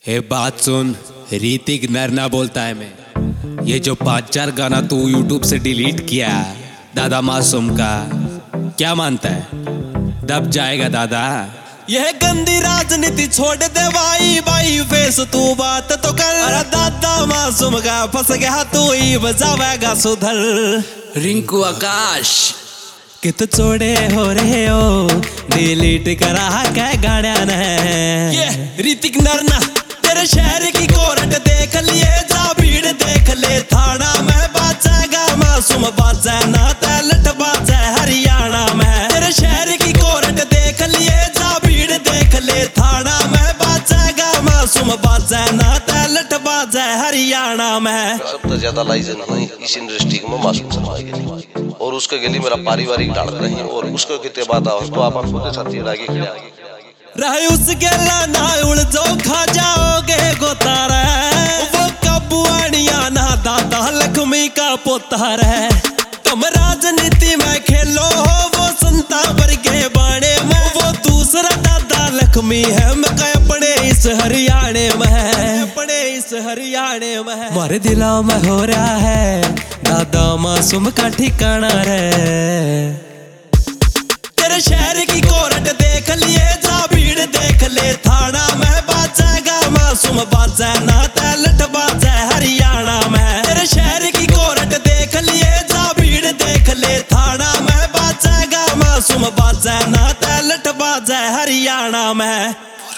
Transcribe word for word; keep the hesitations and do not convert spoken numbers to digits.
हे बात सुन, ऋतिक नरना बोलता है मैं। ये जो पांच चार गाना तू यूट्यूब से डिलीट किया दादा मासूम का, क्या मानता है दब जाएगा दादा? यह गंदी राजनीति छोड़ दे भाई भाई, फेस तू बात तो कर। अरे दादा मासूम का फंस गया तू ही बजावेगा सुधर। रिंकू आकाश कित चोड़े हो रहे हो, डिलीट करा क्या गाना ने। ये ऋतिक नरना तेरे शहर की कोरट देख लिए, जा भीड़ देख ले थाना में बाजेगा मासूम, बाजे ना तलट बाजे हरियाणा में। तेरे शहर की कोरट देख लिए, जा भीड़ देख ले थाना में बाजेगा मासूम, बाजे ना तलट बाजे हरियाणा में। सबसे ज्यादा लाइजन हुई इस इंडस्ट्री में मासूम शर्मा के, और उसके गली मेरा पारिवारिक डाल रही और उसको कितने बात तो आप खुद साथी आगे खड़े रहे उस गेला ना उलझो, खा जाओगे गोतारा। वो कबुआनिया ना दादा लक्ष्मी का पोतार है। तुम राजनीति में खेलो हो वो संता वर्गे बाणे में, वो दूसरा दादा लक्ष्मी है मैं अपने इस हरियाणे में, अपने इस हरियाणे में। मारे दिलों में हो रहा है दादा मासूम का ठिकाना रे। तेरे शहर की कोरट देख लिए, जा भीड़ देख ले थाना में बाजेगा मासूम, बाजे ना तलट बाजे हरियाणा में। तेरे शहर की कोरट देख लिए, जा भीड़ देख ले थाना में बाजेगा मासूम, बाजे ना तलट बाजे हरियाणा में।